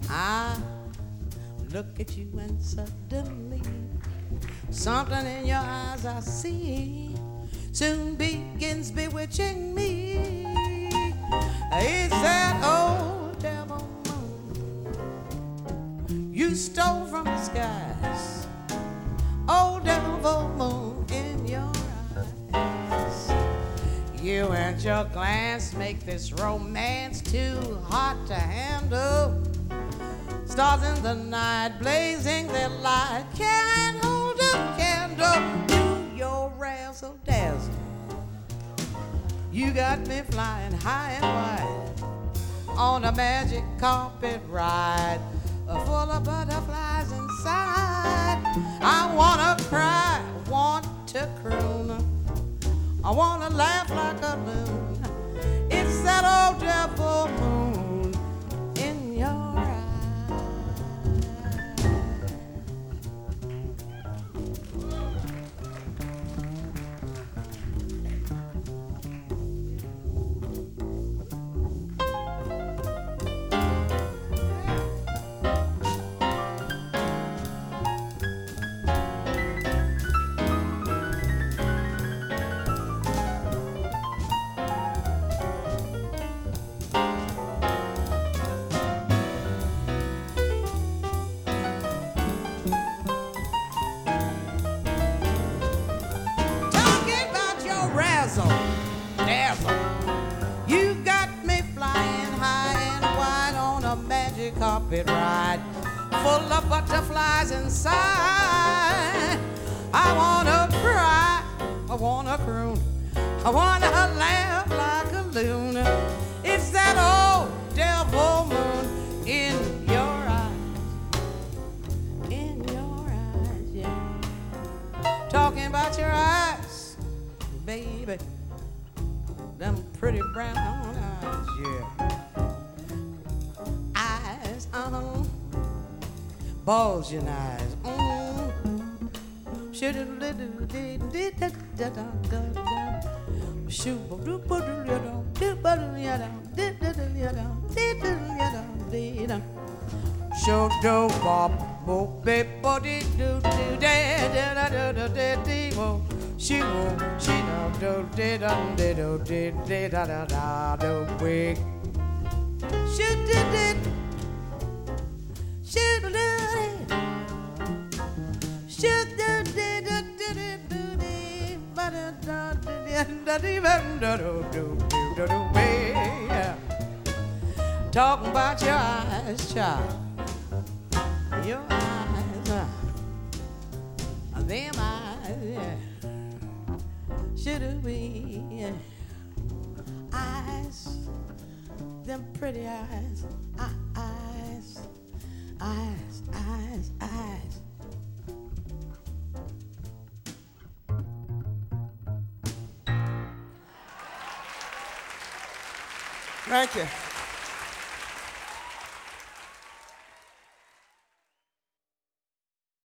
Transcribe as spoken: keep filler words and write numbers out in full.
I look at you and suddenly something in your eyes I see soon begins bewitching me. It's that old devil moon you stole from the skies. Old devil moon in your eyes. You and your glance make this romance too hot to handle. Stars in the night blazing their light can't hold a candle to your razzle dazzle. You got me flying high and wide on a magic carpet ride full of butterflies inside. I wanna cry, want to croon, I wanna laugh like a loon. It's that old devil moon in your eyes. You got me flying high and wide on a magic carpet ride full of butterflies inside. I wanna cry, I wanna croon, I wanna laugh like a loon. It's that old devil moon in your eyes, in your eyes, yeah. Talking about your eyes, baby. Them pretty brown eyes, yeah. Eyes, uh-huh. Bulging eyes, mm. Show do bop bo be body do do da da da da da da da. She won't, she don't do did um did do did did da da da do quick. She did it. She did it. She did it. Did it do it. But it da did da did da do do do do yeah. Talking about your eyes, child. Your eyes, uh, them eyes, yeah. Should we yeah. Eyes, them pretty eyes, uh, eyes, eyes, eyes, eyes. Thank you.